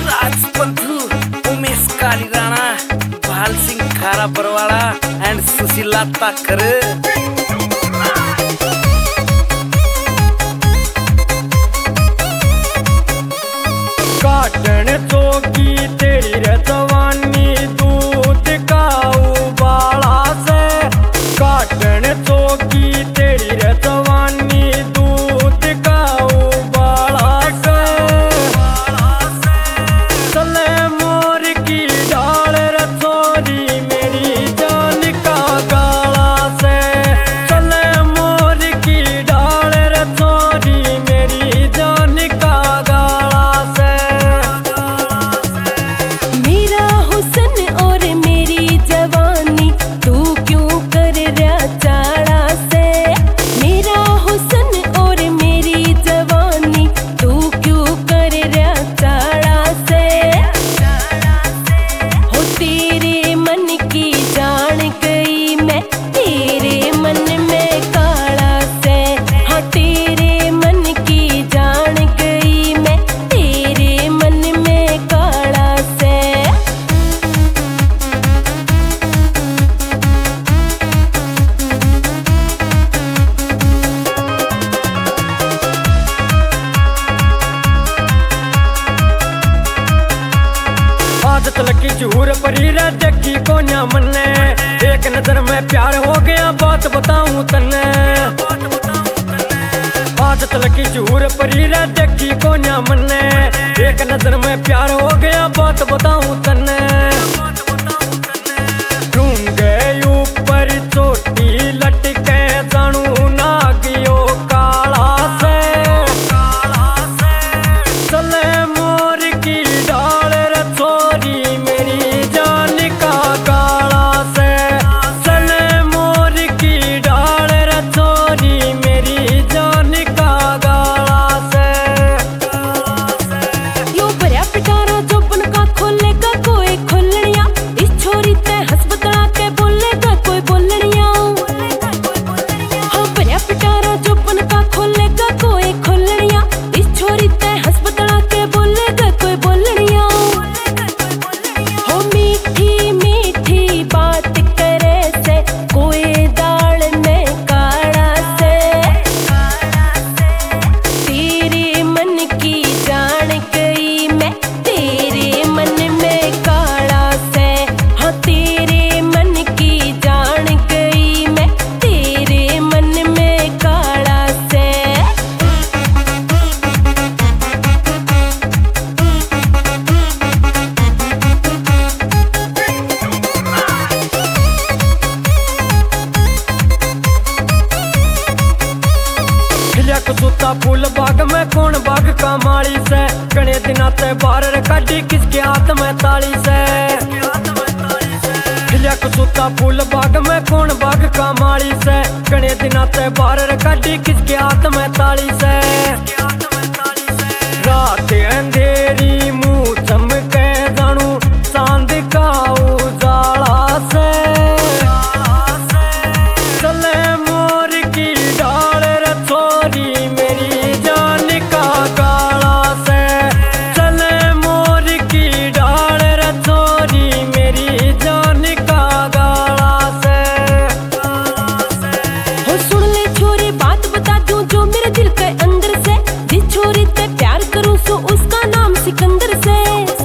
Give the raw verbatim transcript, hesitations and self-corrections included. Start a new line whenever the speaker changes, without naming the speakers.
राजपंथू, उमेश काली राणा, भाल सिंह खारा Barwara and Sushila Takar.
Cotton चौकी तेरी रे जवानी दूध का उबाला से, काटन चौकी तेरी रे जवानी दूध का उबाला से, चले मोर की डाल रे छोरी मेरी जान का गाला से, चले मोर की डाल रे छोरी मेरी जान का गाला से।
मेरा हुस्न और मेरी जवानी तू क्यों कर रहा चाड़ा से, मेरा हुस्न और मेरी जवानी तू क्यों कर रहा चाड़ा से। हो तेरे मन की जान गई मैं तेरे मन में काला से, हाँ तेरे मन की जान गई मैं तेरे मन में काला से।
आदत लगी झूर परी रे देखी कोन्या मन्ने, एक नजर में प्यार हो गया बात बताऊं तन्ने। आदत लगी झूर परी रे देखी कोन्या मन्ने, एक नजर में प्यार हो गया बात बताऊं तन्ने। ढूंढे ऊपर चोटी लटके जानू नागियो काला से, चले मोर की डाल रे छोरी मेरी जान का गाला से, चले मोर की डाल रे छोरी मेरी जान का गाला से।
यो भरया पिटारा जोबन का खोलेगा कोई खोलनिया, इस छोरी ते हंस बदला के बोलेगा कोई बोलनिया। हाँ भरया पिटारा जोबन का खोलेगा कोई खोलनिया, इस छोरी ते हंस बदला के बोलेगा कोई बोलनिया। हो मीठी मीठी बात करे से कोई दाल में काढ़ा से, तेरे मन की जान गई मैं तेरे मन में काढ़ा से, हाँ तेरे मन की जान गई मैं तेरे मन में काढ़ा से।
खिलिया कसूता फूल बाग में कौन बाग का माली से, गणे दिना ते बाहर काटी किसके हाथ में ताली से। खिलिया कसूता फूल बाग में कौन बाग का माली से, गणे दिना ते बाहर काटी किसके हाथ में ताली से। रात अंधेरी मुंह चमके जानू चांद का उजाला से, चले मोर की डाल रे छोरी मेरी जान का गाला से, चले मोर की डाल रे छोरी मेरी जान का गाला से।
हो सुन ले छोरी बात बता दूं जो मेरे दिल के अंदर से, जिस छोरी ते प्यार करूं सो उसका नाम सिकंदर से।